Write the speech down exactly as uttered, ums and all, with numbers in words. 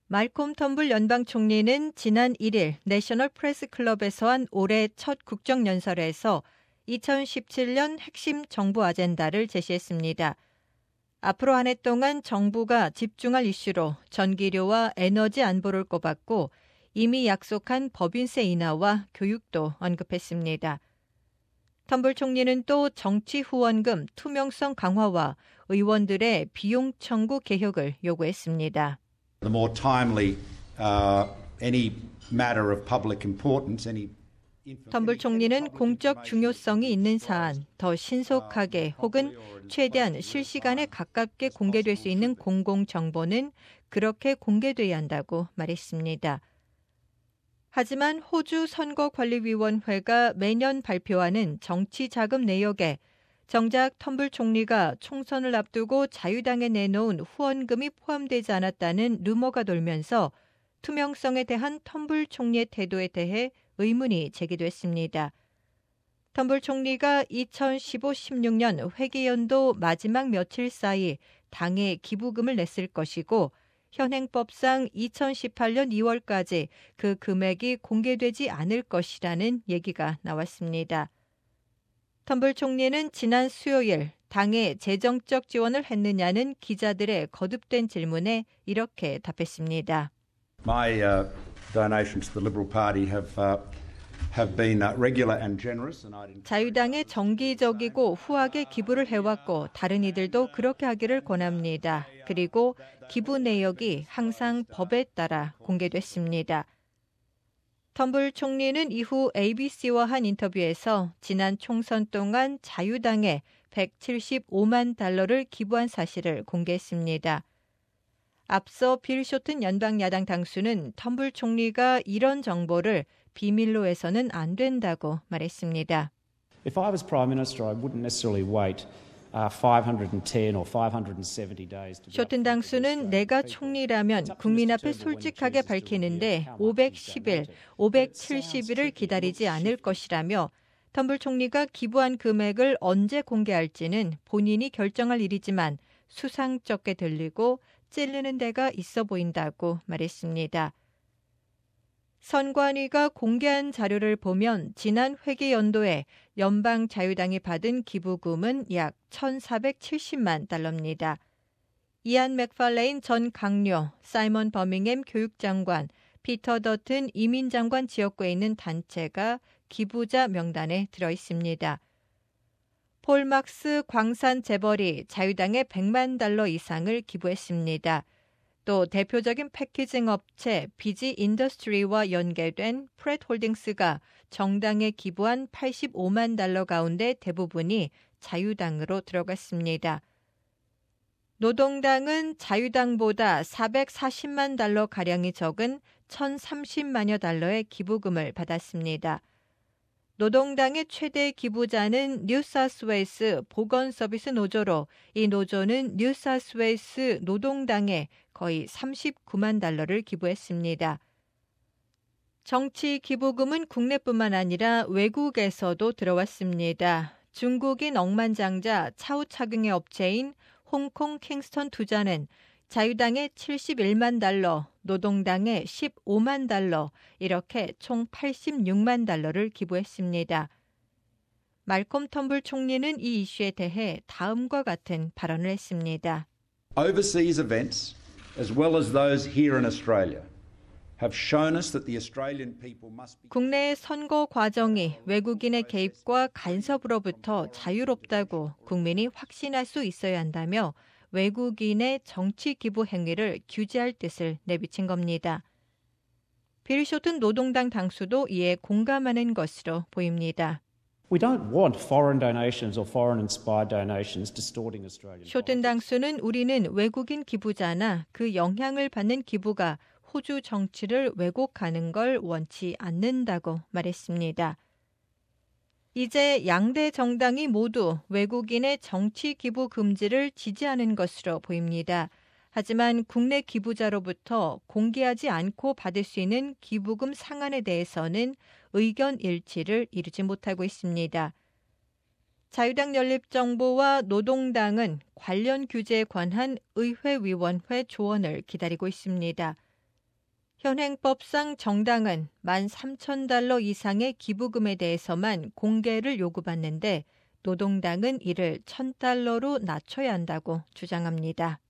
말콤 텀블 연방 총리는 지난 일 일 내셔널 프레스 클럽에서 한 올해 첫 국정연설에서 이천십칠 년 핵심 정부 아젠다를 제시했습니다. 앞으로 한 해 동안 정부가 집중할 이슈로 전기료와 에너지 안보를 꼽았고 이미 약속한 법인세 인하와 교육도 언급했습니다. 텀블 총리는 또 정치 후원금 투명성 강화와 의원들의 비용 청구 개혁을 요구했습니다. The more timely uh, any matter of public importance, any 텀블 총리는 공적 중요성이 있는 사안, 더 신속하게 혹은 최대한 실시간에 가깝게 공개될 수 있는 공공정보는 그렇게 공개돼야 한다고 말했습니다. 하지만 호주 선거관리위원회가 매년 발표하는 정치자금 내역에 정작 텀블 총리가 총선을 앞두고 자유당에 내놓은 후원금이 포함되지 않았다는 루머가 돌면서 투명성에 대한 텀블 총리의 태도에 대해 의문이 제기됐습니다. 텀블 총리가 이천십오 십육 년 회계연도 마지막 며칠 사이 당에 기부금을 냈을 것이고 현행법상 이천십팔 년 이월까지 그 금액이 공개되지 않을 것이라는 얘기가 나왔습니다. 텀블 총리는 지난 수요일 당에 재정적 지원을 했느냐는 기자들의 거듭된 질문에 이렇게 답했습니다. My uh, donations to the Liberal Party have uh, have been uh, regular and generous, and I'd 자유당에 정기적이고 후하게 기부를 해왔고 다른 이들도 그렇게 하기를 권합니다. 그리고 기부 내역이 항상 법에 따라 공개됐습니다. 텀블 총리는 이후 에이비씨와 한 인터뷰에서 지난 총선 동안 자유당에 백칠십오만 달러를 기부한 사실을 공개했습니다. 앞서 빌 쇼튼 연방야당 당수는 텀블 총리가 이런 정보를 비밀로 해서는 안 된다고 말했습니다. If I was Prime Minister, I wouldn't necessarily wait uh, five hundred ten or five hundred seventy days. 쇼튼 당수는 내가 총리라면 국민 앞에 솔직하게 밝히는데 오백십 일, 오백칠십 일을 기다리지 않을 것이라며 텀블 총리가 기부한 금액을 언제 공개할지는 본인이 결정할 일이지만 수상쩍게 들리고 찔리는 데가 있어 보인다고 말했습니다. 선관위가 공개한 자료를 보면 지난 회계연도에 연방 자유당이 받은 기부금은 약 천사백칠십만 달러입니다. 이안 맥팔레인 전 강요, 사이먼 버밍햄 교육장관, 피터 더튼 이민장관 지역구에 있는 단체가 기부자 명단에 들어 있습니다. 폴 막스 광산 재벌이 자유당에 백만 달러 이상을 기부했습니다. 또 대표적인 패키징 업체 비지 인더스트리와 연계된 프렛 홀딩스가 정당에 기부한 팔십오만 달러 가운데 대부분이 자유당으로 들어갔습니다. 노동당은 자유당보다 사백사십만 달러가량이 적은 천삼십만여 달러의 기부금을 받았습니다. 노동당의 최대 기부자는 뉴사우스웨일스 보건서비스 노조로 이 노조는 뉴사우스웨일스 노동당에 거의 삼십구만 달러를 기부했습니다. 정치 기부금은 국내뿐만 아니라 외국에서도 들어왔습니다. 중국인 억만장자 차우차경의 업체인 홍콩 킹스턴 투자는 자유당에 칠십일만 달러, 노동당에 십오만 달러, 이렇게 총 팔십육만 달러를 기부했습니다. 말콤 텀블 총리는 이 이슈에 대해 다음과 같은 발언을 했습니다. Overseas events, as well as those here in Australia, have shown us that the Australian people must be. 국내의 선거 과정이 외국인의 개입과 간섭으로부터 자유롭다고 국민이 확신할 수 있어야 한다며 외국인의 정치 기부 행위를 규제할 뜻을 내비친 겁니다. 빌 쇼튼 노동당 당수도 이에 공감하는 것으로 보입니다. We don't want foreign donations or foreign-inspired donations distorting Australian. 쇼튼 당수는 우리는 외국인 기부자나 그 영향을 받는 기부가 호주 정치를 왜곡하는 걸 원치 않는다고 말했습니다. 이제 양대 정당이 모두 외국인의 정치 기부 금지를 지지하는 것으로 보입니다. 하지만 국내 기부자로부터 공개하지 않고 받을 수 있는 기부금 상한에 대해서는 의견 일치를 이루지 못하고 있습니다. 자유당 연립정부와 노동당은 관련 규제에 관한 의회위원회 조언을 기다리고 있습니다. 현행법상 정당은 만 삼천 달러 이상의 기부금에 대해서만 공개를 요구받는데 노동당은 이를 천 달러로 낮춰야 한다고 주장합니다.